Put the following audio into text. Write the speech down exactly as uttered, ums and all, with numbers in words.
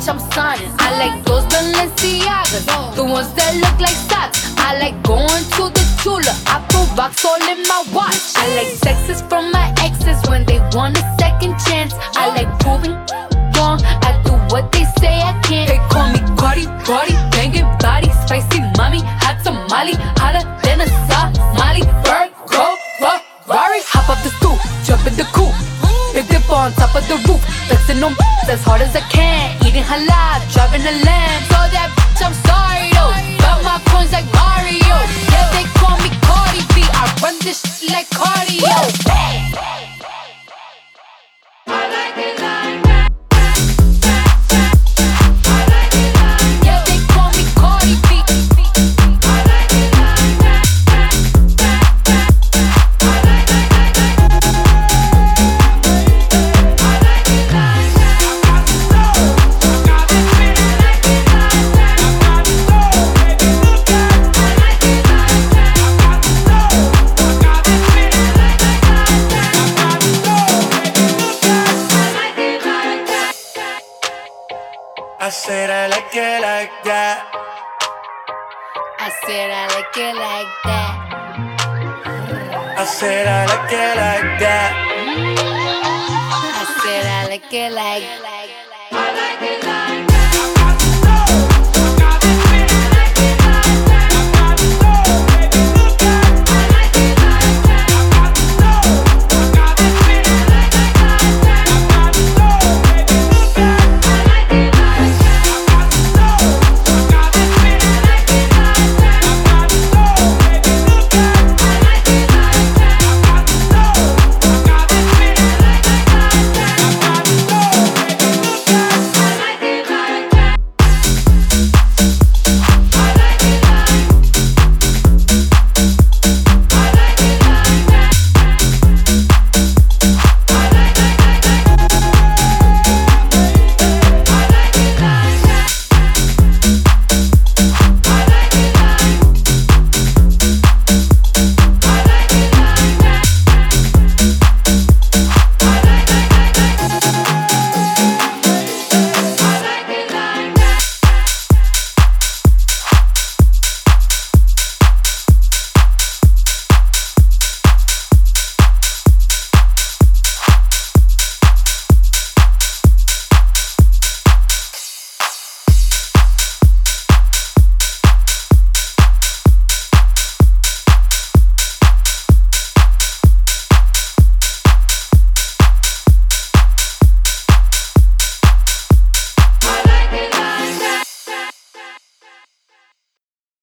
bitch, I'm signing. I like those Balenciagas, the ones that look like socks. I like going to the Tula, I put rocks all in my watch. I like texts from my exes when they want a second chance. I like proving wrong, I do what they say I can't. They call me Cardi, Cardi, banging body, spicy mommy, hot tamale, hotter than a Somali. Bird, go, Ferrari, hop up the stoop, jump in the coupe, big dip on top of the roof, flexing on as hard as I can, eating halal, driving a lamb. So that bitch, I'm sorry though, got my coins like Mario. Yeah, they call me Cardi B, I run this shit like cardio. I like it like that. Yeah, they call me Cardi B. I like it like that. I like it like that. I like it like that. I said I like it like that. I said I like it like that. I said I like it like that. I said I like it like that.